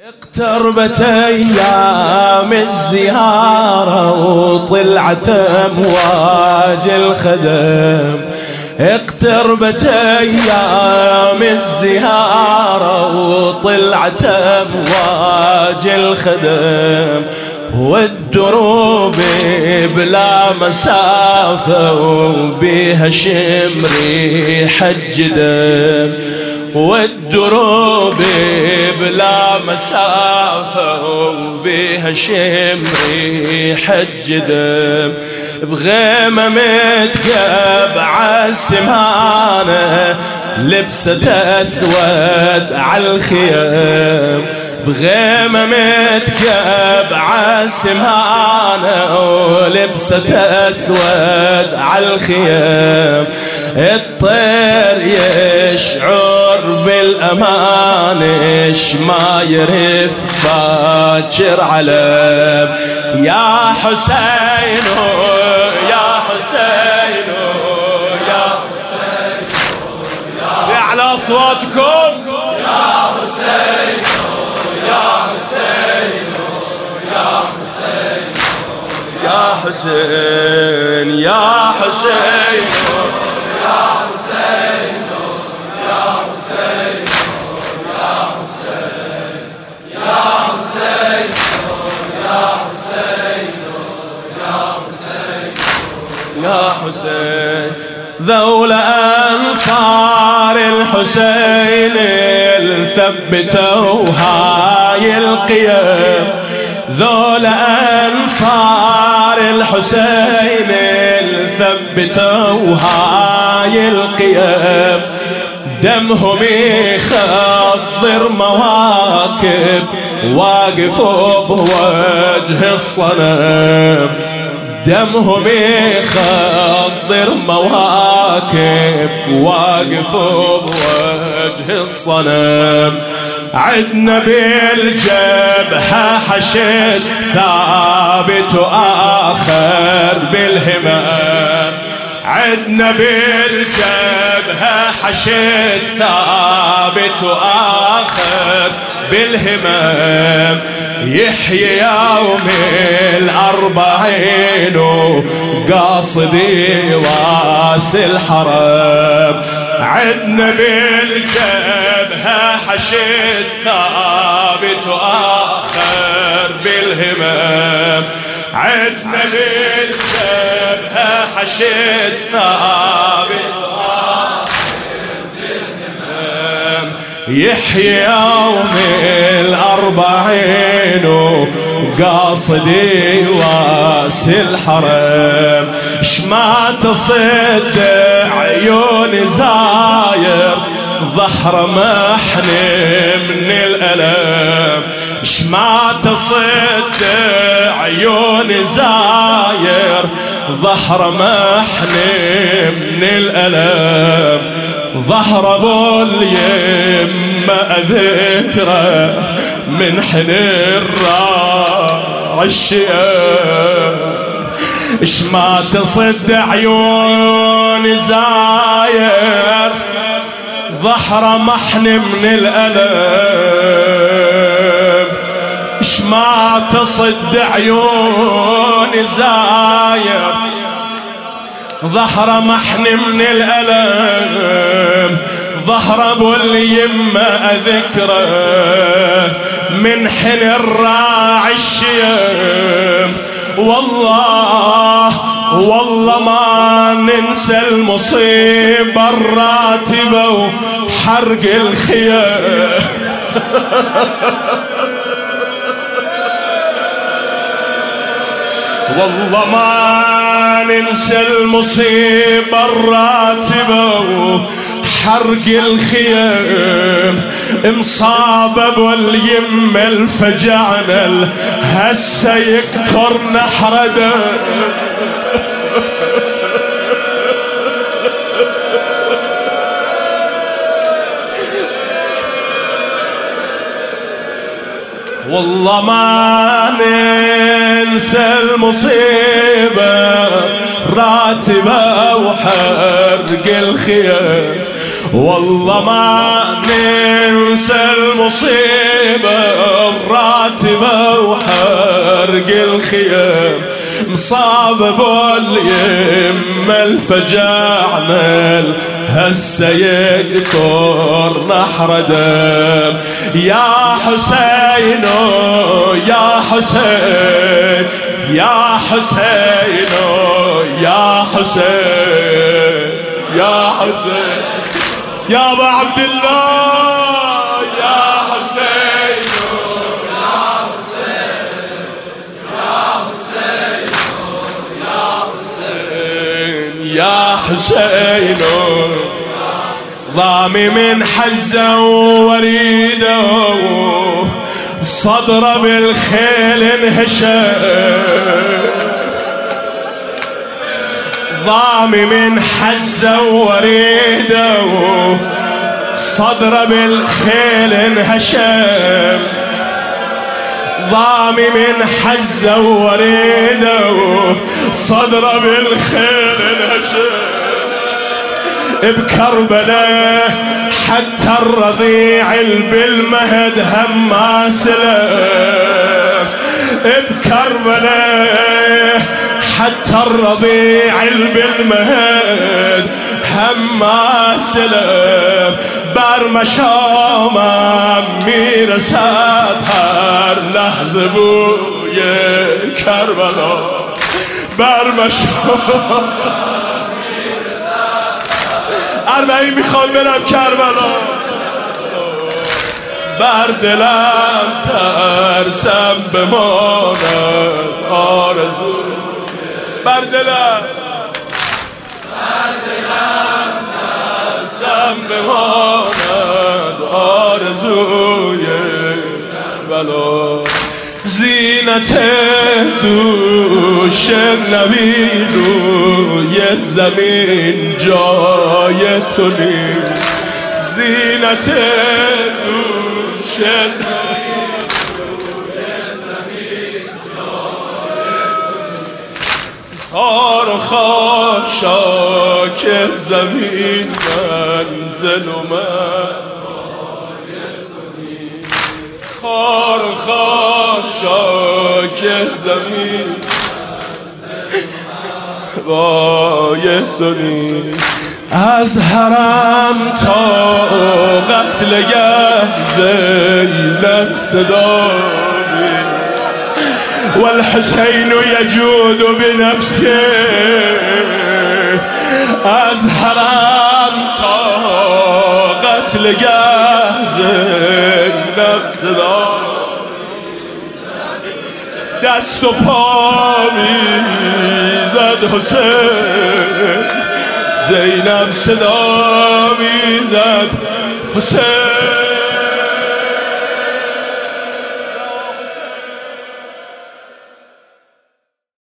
اقتربت ايام الزيارة وطلعت امواج الخدم. اقتربت ايام الزيارة وطلعت امواج الخدم، والدروب بلا مسافة وبيها شم ريحة جدم. والدروب بلا مسافة وبيها شم ريحة جدم. بغيمة متكب عالسمانة لبست اسود عالخيام. بغيمة متكب عالسمانة ولبست اسود عالخيام. الطير يشعر بالامان ما يرف باكر علم. يا حسين يا حسين يا حسين على اصواتكم يا حسين يا حسين يا حسين يا حسين يا حسين يا حسين. ذول أنصار الحسين الثبتوا هاي القيم. ذول أنصار الحسين الثبتوا هاي القيم. دمهم يخضر مواكب واقفوا بوجه الصنم. دمهم يخضر مواكب واقفوا بوجه الصنم. عدنا بالجبهة حشد ثابت وآخر بالهمم. عدنا بالجبهة حشد ثابت وآخر بالهمم. يحيي يوم الأربعين وقاصدي واس الحرم. عدنا بالجبهة حشد ثابت وآخر بالهمم. عدنا بالجبهة حشد ثابت وآخر بالهمم. يحيي يوم الأربعين وقاصدي واس الحرم. شما تصد عيون زاير ظهر محني من الألم. شما تصد عيون زاير ظهر محني من الألم. ظهر ابو اليمة ذكرى من حنين راع الشيام. اشما تصد عيون زاير ظهر محن من الألم. اشما تصد عيون زاير ظهر محن من الألم. ظهر ابو اليمة ذكرى من حن الراعي الشيم. والله ما ننسى المصيبة الراتبة وحرق الخيام. والله ما ننسى المصيبة الراتبة وحرق الخيام. مصاب ابو اليمة الفجعنا هسه يكثر نحرده. والله ما ننسى المصيبة راتبة وحرق الخيام. والله ما ننسى المصيبة الخيم مصاب باليم الفجعنا هسه يقطر نحر دم يا حسين يا حسين يا حسين يا حسين يا حسين يا ابا عبد الله يا حسين يا حسين يا حسين يا حسين ضامي من حزه وريده صدره بالخيل انهشم ضامي من حزه وريده صدره بالخيل انهشم ضامي من حزه وريده صدره بالخيل انهشم بكربلاء حتى الرضيع بالمهد هم ما سلم بكربلاء حتى الرضيع بالمهد هم ما سلم بر مشام میر سطر لحظه بوی کربلا بر مشام اربعین میخوام برم کربلا بر دلم ترسم بماند آرزو بر دلم ترسم بماند آرزوی کربلا زینت دوش نبی روی زمین جای تو نیست زینت دوش نبی روی زمین جای تو نیست خار و خاشاک زمین منزل و من خار و خاشاک زمین بایتونی از حرم تا قتلگه زینب صدایی والحسین یجود بنفسه از حرم تا قتلگه زینب صدایی دست و پا میزد حسین زینب صدا میزد حسین